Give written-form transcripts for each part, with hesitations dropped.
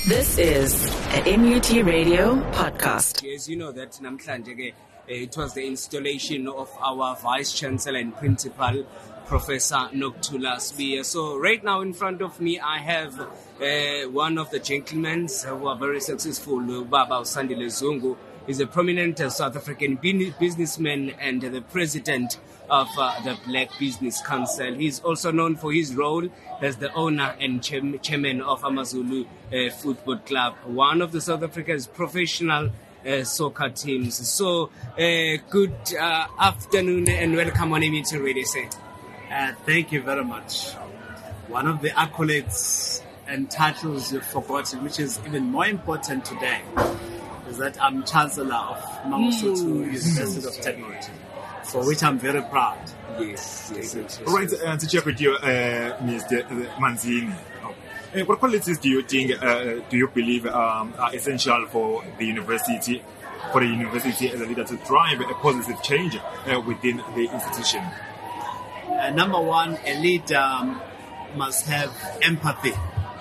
This is a MUT Radio podcast. As you know that namhlanje it was the installation of our Vice Chancellor and Principal, Professor Nokuthula Sibiya. So right now in front of me I have one of the gentlemen who are very successful, Baba Sandile Zungu. He's a prominent South African businessman and the president of the Black Business Council. He's also known for his role as the owner and chairman of AmaZulu Football Club, one of the South Africa's professional soccer teams. So, good afternoon and welcome on MUT Radio. Thank you very much. One of the accolades and titles you've forgotten, which is even more important today, is that I'm Chancellor of Mangosuthu University of Technology, for which I'm very proud. Yes. All right, to check with you, Mr. Manzini. What qualities do you think, do you believe are essential for the university as a leader to drive a positive change within the institution? Number one, a leader must have empathy.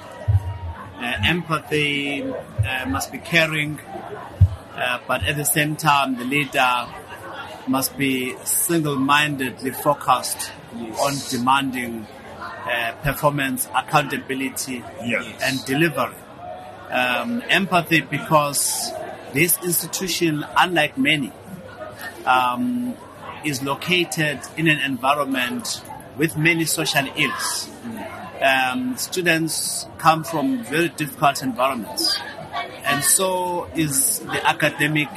Empathy must be caring, but at the same time, the leader must be single-mindedly focused on demanding performance, accountability, and delivery. Empathy, because this institution, unlike many, is located in an environment with many social ills. Students come from very difficult environments, and so is the academic,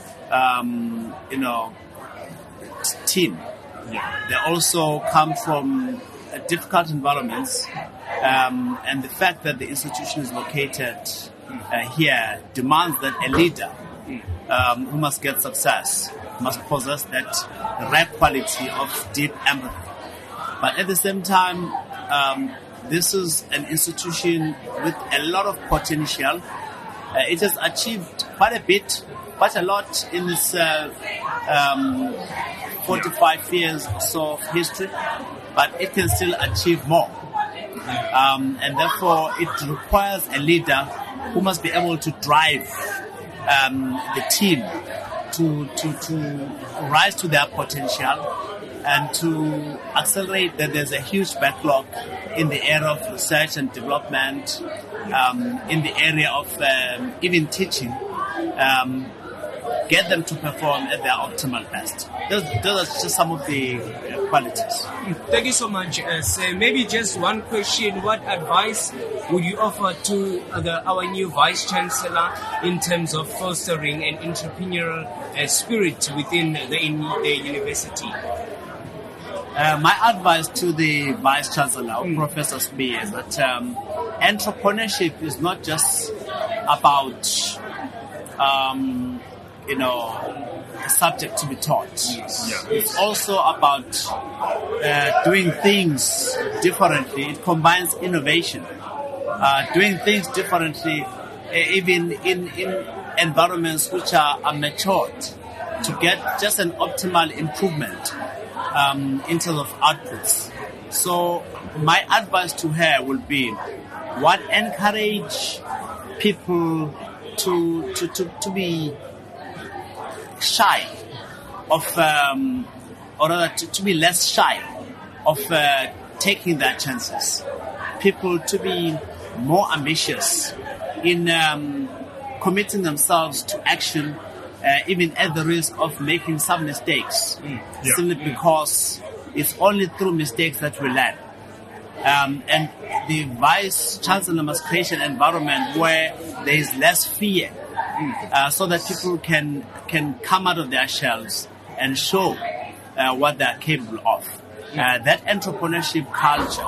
team. They also come from difficult environments, and the fact that the institution is located here demands that a leader who must get success must possess that rare quality of deep empathy. But at the same time, this is an institution with a lot of potential. It has achieved quite a lot in its 45 years or so of history, but it can still achieve more. And therefore, it requires a leader who must be able to drive the team to rise to their potential and to accelerate that there's a huge backlog in the area of research and development, in the area of even teaching, get them to perform at their optimal best. Those are just some of the qualities. Thank you so much. Maybe just one question. What advice would you offer to our new Vice Chancellor in terms of fostering an entrepreneurial spirit within the university? My advice to the Vice Chancellor, Professor Sibiya, is that entrepreneurship is not just about a subject to be taught. It's also about doing things differently. It combines innovation, doing things differently, even in environments which are matured, to get just an optimal improvement in terms of outputs. So my advice to her will be, encourage people to be shy of, or rather to be less shy of taking their chances. People to be more ambitious in committing themselves to action, even at the risk of making some mistakes, simply because it's only through mistakes that we learn. And the Vice Chancellor must create an environment where there is less fear, so that people can come out of their shells and show what they are capable of. That entrepreneurship culture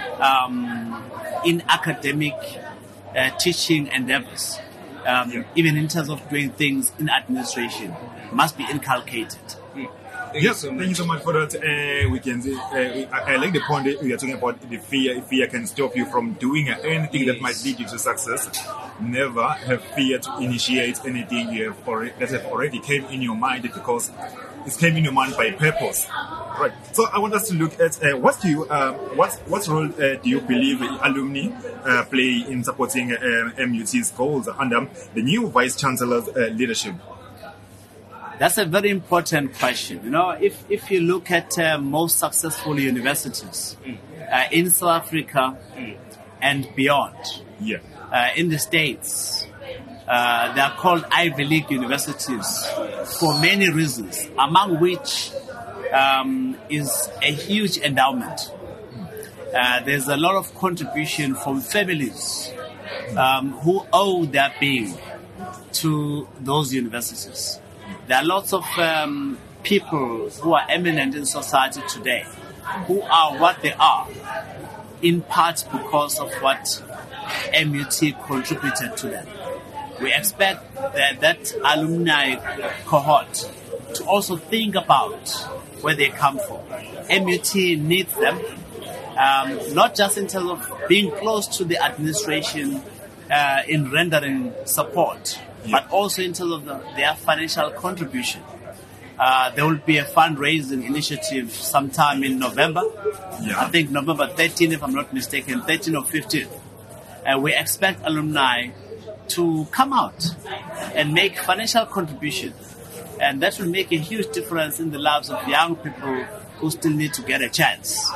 in academic teaching endeavors, even in terms of doing things in administration, must be inculcated. Thank you so much for that. We can see, I like the point that we are talking about the fear. Fear can stop you from doing anything that might lead you to success. Never have fear to initiate anything that have already came in your mind, because it came in your mind by purpose. Right. So I want us to look at what role do you believe alumni play in supporting MUT's goals under the new Vice Chancellor's leadership? That's a very important question. You know, if you look at most successful universities in South Africa and beyond, in the States, they are called Ivy League universities for many reasons, among which is a huge endowment. There's a lot of contribution from families who owe their being to those universities. There are lots of people who are eminent in society today who are what they are, in part because of what MUT contributed to them. We expect that alumni cohort to also think about where they come from. MUT needs them, not just in terms of being close to the administration in rendering support, but also in terms of their financial contribution. There will be a fundraising initiative sometime in November. I think November 13, if I'm not mistaken, 13 or 15. We expect alumni to come out and make financial contribution. And that will make a huge difference in the lives of young people who still need to get a chance.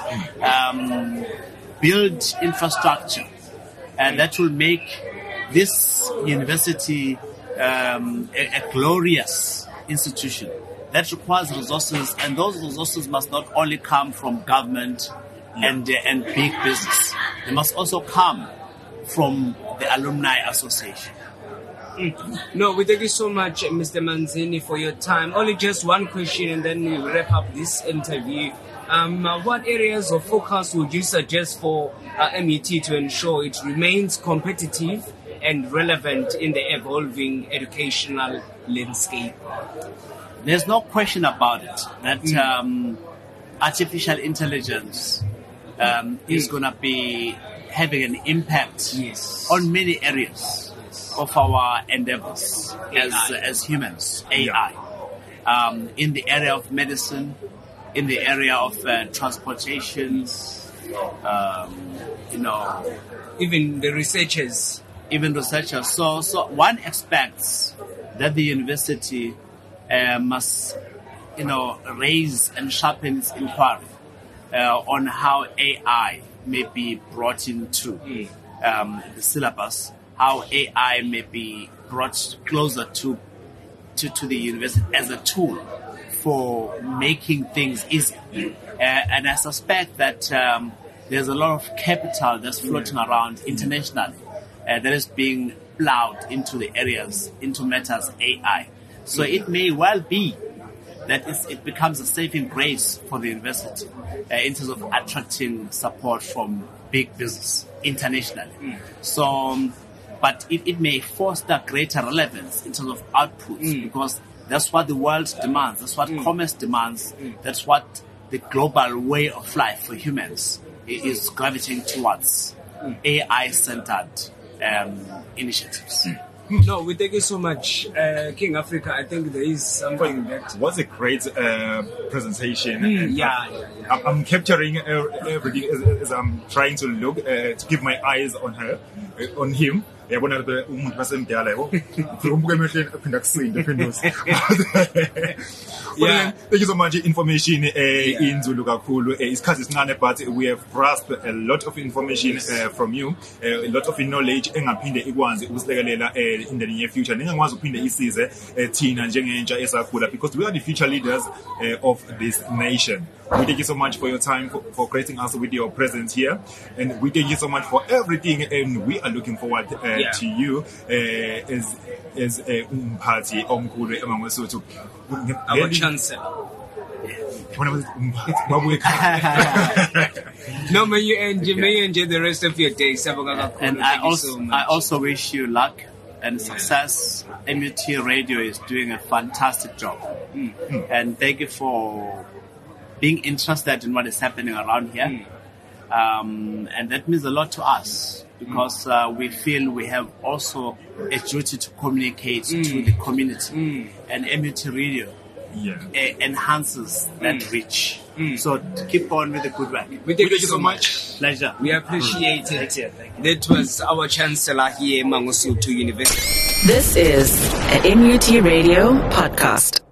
Build infrastructure. And that will make this university a glorious institution. That requires resources, and those resources must not only come from government and big business. They must also come from the Alumni Association. No, we thank you so much, Mr. Manzini, for your time. Only just one question, and then we'll wrap up this interview. What areas of focus would you suggest for MUT to ensure it remains competitive and relevant in the evolving educational landscape? There's no question about it that artificial intelligence is going to be having an impact on many areas of our endeavors as humans, AI. In the area of medicine, in the area of transportation, even the researchers. So one expects that the university must, raise and sharpen its inquiry on how AI may be brought into the syllabus, how AI may be brought closer to the university as a tool for making things easy. And I suspect that there's a lot of capital that's floating around internationally that is being plowed into the areas, into matters AI. So it may well be that it becomes a saving grace for the university in terms of attracting support from big business internationally. So, but it may foster greater relevance in terms of outputs because that's what the world demands. That's what commerce demands. That's what the global way of life for humans is gravitating towards AI-centered initiatives. No, we thank you so much, King Africa. I think there is something that was a great presentation. I'm capturing everything as I'm trying to look to keep my eyes on her, on him. Thank you so much. Information in Zulu kakhulu. But we have grasped a lot of information from you, a lot of knowledge engaphinde ikwazi ukusilekelela in the near future. Ningakwazi ukuphinde isize thina njengentsha esakhula, because we are the future leaders of this nation. We thank you so much for your time, for gracing us with your presence here, and we thank you so much for everything, and we are looking forward to you as umphathi omkhulu eMangosuthu. Our chancellor. No, may you enjoy the rest of your day. And I also wish you luck and success. MUT Radio is doing a fantastic job. And thank you for being interested in what is happening around here. And that means a lot to us, because we feel we have also a duty to communicate to the community. And MUT Radio enhances that reach. So keep on with the good work. We thank you so much. Pleasure. We appreciate it. Thank you. That was our Chancellor here, Mangosuthu University. This is a MUT Radio podcast.